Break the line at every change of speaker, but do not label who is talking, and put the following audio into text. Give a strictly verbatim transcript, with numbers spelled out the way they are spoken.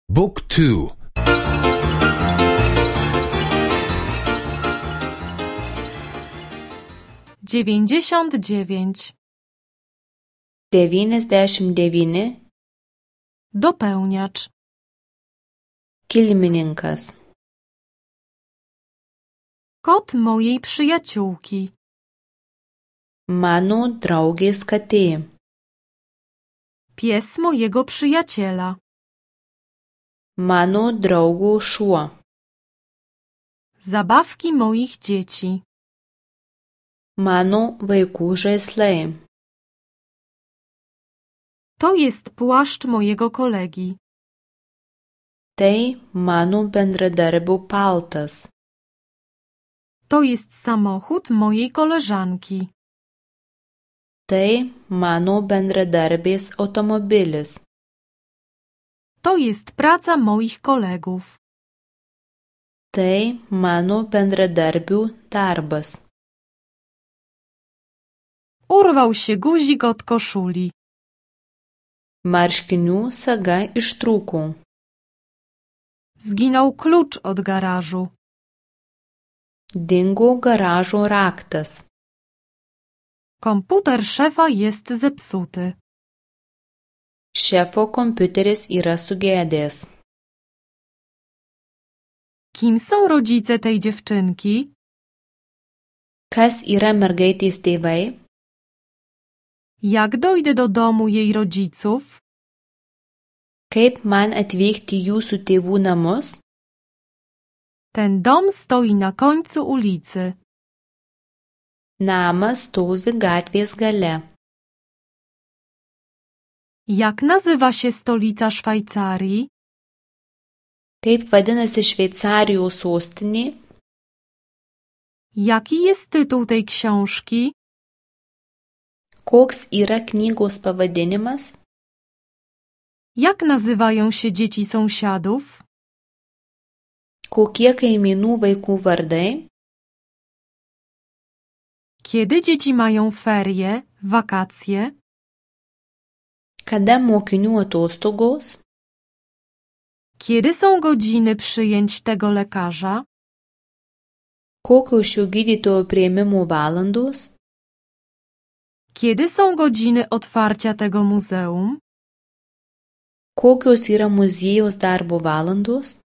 Book two.
dziewięćdziesiąt dziewięć.
devyniasdešimt devyni.
Dopełniacz.
Kilmininkas.
Kot mojej przyjaciółki.
Mano draugės katė.
Pies mojego przyjaciela.
Mano draugo šuo.
Zabawki moich dzieci.
Mano vaikų žaislai.
To jest płaszcz mojego kolegi.
Tai mano bendradarbio paltas.
To jest samochód mojej koleżanki.
Tai mano bendradarbės automobilis.
To jest praca moich kolegów.
Tai mano bendradarbių darbas.
Urwał się guzik od koszuli.
Marškinių saga ištrūko.
Zginął klucz od garażu.
Dingo garažo raktas.
Komputer szefa jest zepsuty.
Šefo kompiuteris yra sugedęs.
Kim są rodzice tej dziewczynki?
Kas yra mergaitės tėvai?
Jak dojdę do domu jej rodziców?
Kaip man atvykti jūsų tėvų namus?
Ten dom stoi na końcu ulicy.
Namas stovi gatvės gale.
Jak nazywa się stolica Szwajcarii?
Kaip vadinasi Šveicarijos sostinė?
Jaki jest tytuł tej książki?
Koks yra knygos pavadinimas?
Jak nazywają się dzieci sąsiadów?
Kokie kaimynų vaikų vardai?
Kiedy dzieci mają ferie, wakacje?
Kada mokinių atostogos?
Kiedy są godziny przyjęć tego lekarza?
Kokios šio gydytojo priėmimo valandos?
Kiedy są godziny otwarcia tego muzeum?
Kokios yra muziejaus darbo valandos?